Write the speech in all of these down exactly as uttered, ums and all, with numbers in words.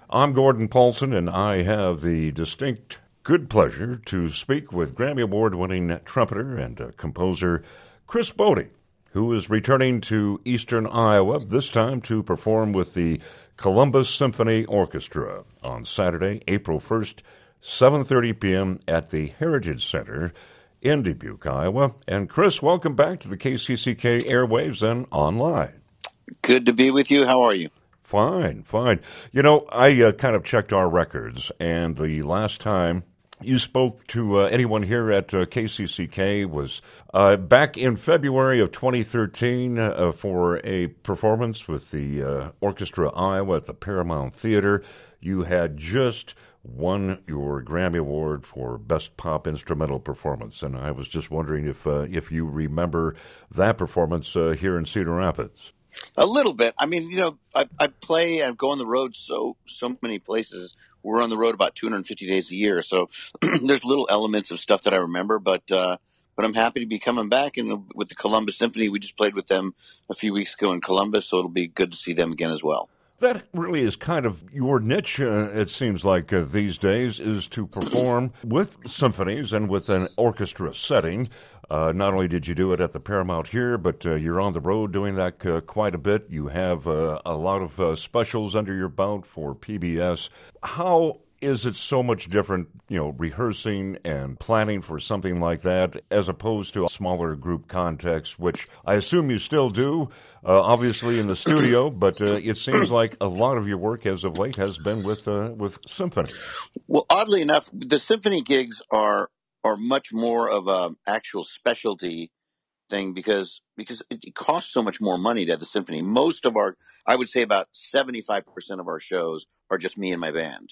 I'm Gordon Paulson, and I have the distinct good pleasure to speak with Grammy Award-winning trumpeter and uh, composer Chris Botti, who is returning to Eastern Iowa, this time to perform with the Columbus Symphony Orchestra on Saturday, April first, seven thirty p.m. at the Heritage Center in Dubuque, Iowa. And Chris, welcome back to the K C C K airwaves and online. Good to be with you. How are you? Fine, fine. You know, I uh, kind of checked our records, and the last time you spoke to uh, anyone here at uh, K C C K was uh, back in February of twenty thirteen uh, for a performance with the uh, Orchestra Iowa at the Paramount Theater. You had just won your Grammy Award for Best Pop Instrumental Performance, and I was just wondering if uh, if you remember that performance uh, here in Cedar Rapids. A little bit. I mean, you know, I, I play and go on the road so so many places. We're on the road about two hundred fifty days a year, so there's little elements of stuff that I remember. But uh, but I'm happy to be coming back, and with the Columbus Symphony, we just played with them a few weeks ago in Columbus, so it'll be good to see them again as well. That really is kind of your niche, uh, it seems like, uh, these days, is to perform with symphonies and with an orchestra setting. Uh, not only did you do it at the Paramount here, but uh, you're on the road doing that uh, quite a bit. You have uh, a lot of uh, specials under your belt for P B S. How is it so much different, you know, rehearsing and planning for something like that as opposed to a smaller group context, which I assume you still do, uh, obviously in the studio, but uh, it seems like a lot of your work as of late has been with uh, with symphony. Well, oddly enough, the symphony gigs are are much more of a actual specialty thing because because it costs so much more money to have the symphony. Most of our, I would say about seventy-five percent of our shows are just me and my band.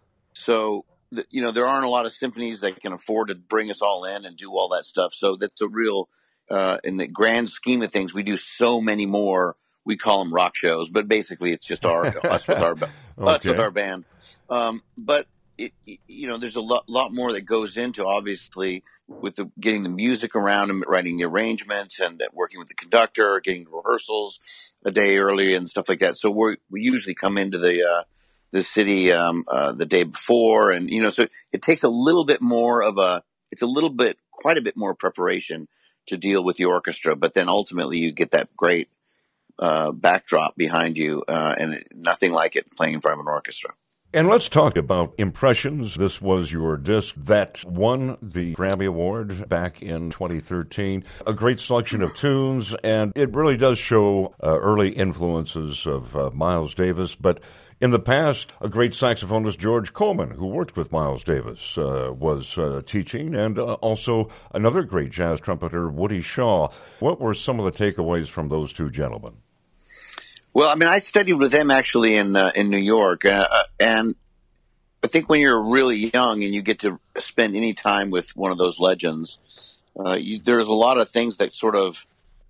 So, you know, there aren't a lot of symphonies that can afford to bring us all in and do all that stuff. So that's a real, uh, in the grand scheme of things, we do so many more. We call them rock shows, but basically it's just our us with our okay. us with our band. Um, but it, you know, there's a lot, lot more that goes into obviously with the, getting the music around and writing the arrangements and working with the conductor, getting rehearsals a day early and stuff like that. So we we usually come into the uh, the city um, uh, the day before, and you know, so it takes a little bit more of a, it's a little bit, quite a bit more preparation to deal with the orchestra, but then ultimately you get that great uh, backdrop behind you, uh, and it, nothing like it playing in front of an orchestra. And let's talk about Impressions. This was your disc that won the Grammy Award back in twenty thirteen. A great selection of tunes, and it really does show uh, early influences of uh, Miles Davis, but in the past, a great saxophonist, George Coleman, who worked with Miles Davis, uh, was uh, teaching, and uh, also another great jazz trumpeter, Woody Shaw. What were some of the takeaways from those two gentlemen? Well, I mean, I studied with them actually in uh, in New York, uh, and I think when you're really young and you get to spend any time with one of those legends, uh, you, there's a lot of things that sort of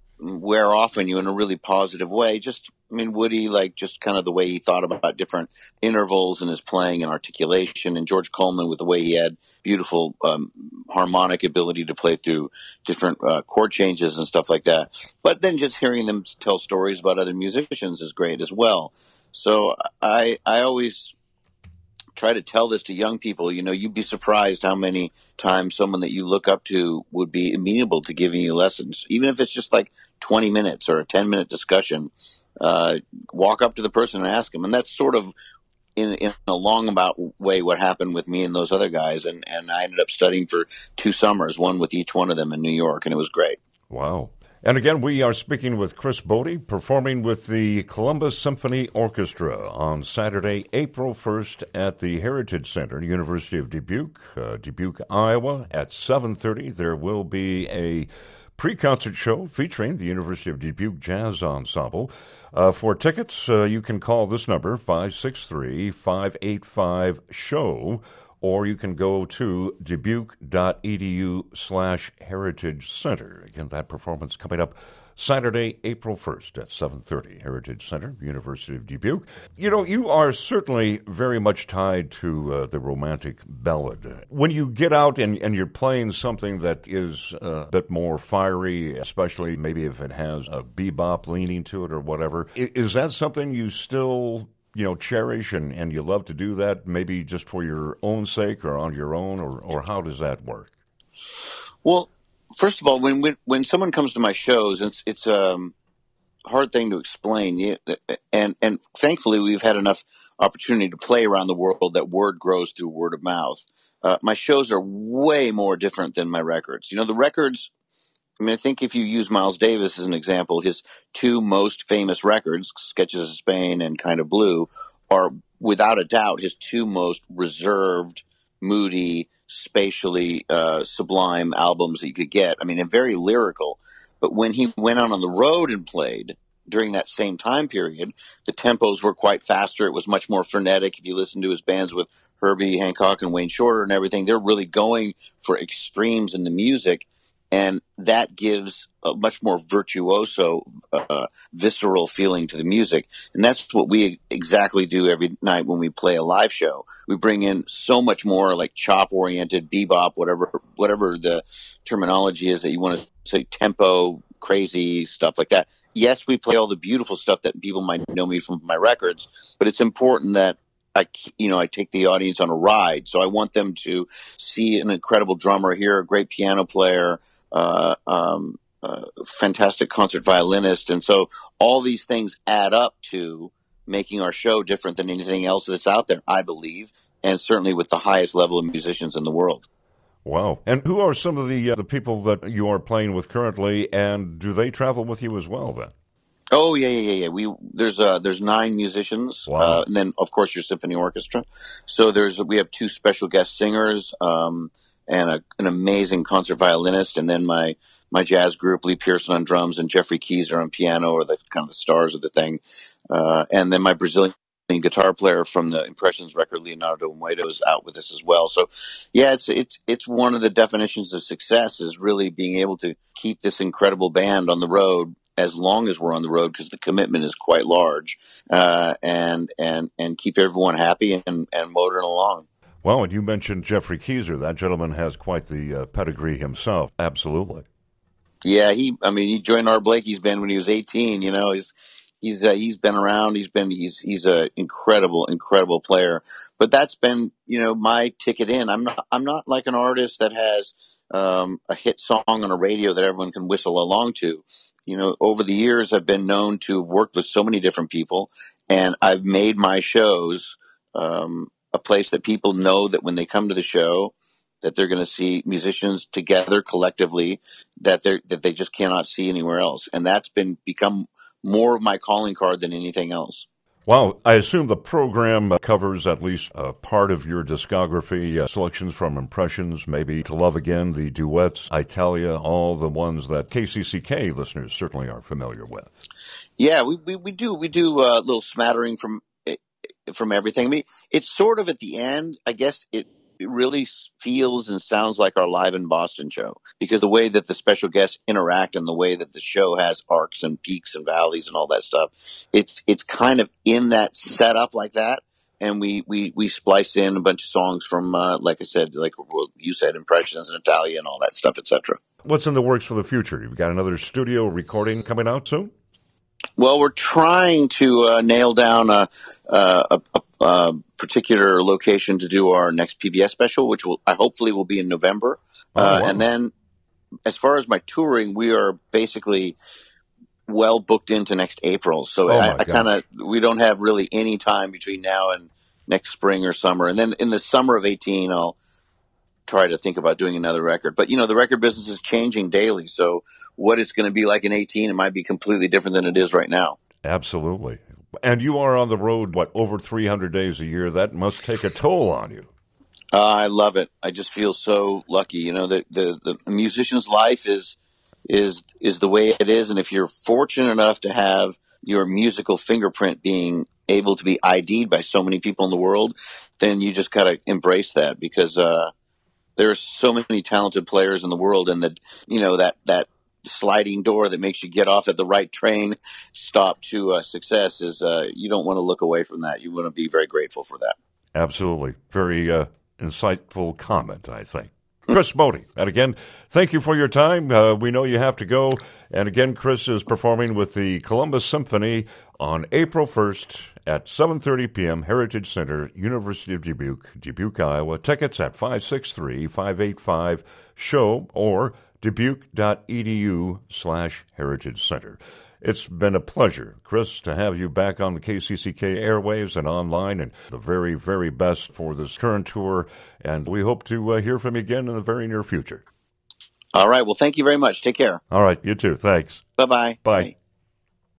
wear off on you in a really positive way. Just, I mean, Woody, like just kind of the way he thought about different intervals in his playing and articulation, and George Coleman with the way he had beautiful um, harmonic ability to play through different uh, chord changes and stuff like that. But then just hearing them tell stories about other musicians is great as well. So I I always try to tell this to young people. You know, you'd be surprised how many times someone that you look up to would be amenable to giving you lessons, even if it's just like twenty minutes or a ten minute discussion. Uh, walk up to the person and ask them. And that's sort of in, in a long about way what happened with me and those other guys. And, and I ended up studying for two summers, one with each one of them in New York, and it was great. Wow. And again, we are speaking with Chris Botti, performing with the Columbus Symphony Orchestra on Saturday, April first at the Heritage Center, University of Dubuque, uh, Dubuque, Iowa, at seven thirty. There will be a pre-concert show featuring the University of Dubuque Jazz Ensemble. Uh, for tickets, uh, you can call this number, five six three, five eight five, S H O W, or you can go to dubuque.edu slash heritage center. Again, that performance coming up Saturday, April first at seven thirty, Heritage Center, University of Dubuque. You know, you are certainly very much tied to uh, the romantic ballad. When you get out and, and you're playing something that is a bit more fiery, especially maybe if it has a bebop leaning to it or whatever, is that something you still you know, cherish and, and you love to do that maybe just for your own sake or on your own, or, or how does that work? Well, first of all, when when, when someone comes to my shows, it's it's um, a hard thing to explain. Yeah, And, and thankfully, we've had enough opportunity to play around the world that word grows through word of mouth. Uh, my shows are way more different than my records. You know, the records, I mean, I think if you use Miles Davis as an example, his two most famous records, Sketches of Spain and Kind of Blue, are without a doubt his two most reserved, moody, spatially uh, sublime albums that you could get. I mean, they're very lyrical. But when he went out on the road and played during that same time period, the tempos were quite faster. It was much more frenetic. If you listen to his bands with Herbie Hancock and Wayne Shorter and everything, they're really going for extremes in the music. And that gives a much more virtuoso, uh, visceral feeling to the music. And that's what we exactly do every night when we play a live show. We bring in so much more like chop-oriented, bebop, whatever whatever the terminology is that you want to say, tempo, crazy, stuff like that. Yes, we play all the beautiful stuff that people might know me from my records, but it's important that I, you know, I take the audience on a ride. So I want them to see an incredible drummer, hear a great piano player, Uh, um, uh, fantastic concert violinist. And so all these things add up to making our show different than anything else that's out there, I believe, and certainly with the highest level of musicians in the world. Wow. And who are some of the uh, the people that you are playing with currently, and do they travel with you as well then? Oh yeah, yeah, yeah, yeah. We there's uh there's nine musicians, Wow. uh, and then of course your symphony orchestra. So there's we have two special guest singers, um, and a, an amazing concert violinist, and then my my jazz group, Lee Pearson on drums and Jeffrey Keyser on piano, are the kind of the stars of the thing. Uh, and then my Brazilian guitar player from the Impressions record, Leonardo Moedo, is out with us as well. So, yeah, it's it's it's one of the definitions of success is really being able to keep this incredible band on the road as long as we're on the road, because the commitment is quite large, uh, and and and keep everyone happy and and motoring along. Well, and you mentioned Jeffrey Keyser. That gentleman has quite the uh, pedigree himself. Absolutely. Yeah, he. I mean, he joined Art Blakey's band when he was eighteen. You know, he's he's uh, he's been around. He's been he's he's a incredible incredible player. But that's been you know my ticket in. I'm not I'm not like an artist that has um, a hit song on a radio that everyone can whistle along to. You know, over the years, I've been known to have worked with so many different people, and I've made my shows um, a place that people know that when they come to the show, that they're going to see musicians together collectively that they that they just cannot see anywhere else, and that's been become more of my calling card than anything else. Well, I assume the program covers at least a part of your discography, uh, selections from Impressions, maybe To Love Again, the duets, Italia, all the ones that K C C K listeners certainly are familiar with. Yeah, we we, we do we do a little smattering from from everything. I mean, it's sort of at the end, I guess it. It really feels and sounds like our Live in Boston show, because the way that the special guests interact and the way that the show has arcs and peaks and valleys and all that stuff, it's it's kind of in that setup like that. And we, we, we splice in a bunch of songs from, uh, like I said, like you said, Impressions and Italia and all that stuff, et cetera. What's in the works for the future? You've got another studio recording coming out soon? Well, we're trying to uh, nail down a, a, a, a particular location to do our next P B S special, which will I hopefully will be in November. Oh, uh, wow. And then, as far as my touring, we are basically well booked into next April. So Oh, I, my I kind of we don't have really any time between now and next spring or summer. And then in the summer of eighteen, I'll try to think about doing another record. But you know, the record business is changing daily, so what it's going to be like in eighteen, it might be completely different than it is right now. Absolutely. And you are on the road, what, over three hundred days a year? That must take a toll on you. Uh, I love it. I just feel so lucky. You know, the, the, the musician's life is is is the way it is. And if you're fortunate enough to have your musical fingerprint being able to be I D'd by so many people in the world, then you just got to embrace that, because uh, there are so many talented players in the world, and that, you know, that, that sliding door that makes you get off at the right train stop to uh, success is, uh, you don't want to look away from that. You want to be very grateful for that. Absolutely. Very uh, insightful comment, I think. Chris Botti. And again, thank you for your time. Uh, we know you have to go. And again, Chris is performing with the Columbus Symphony on April first at seven thirty p.m., Heritage Center, University of Dubuque, Dubuque, Iowa. Tickets at five six three, five eight five, SHOW or dubuque.edu slash Heritage Center. It's been a pleasure, Chris, to have you back on the K C C K airwaves and online, and the very, very best for this current tour. And we hope to uh, hear from you again in the very near future. All right. Well, thank you very much. Take care. All right. You too. Thanks. Bye-bye. Bye. Bye.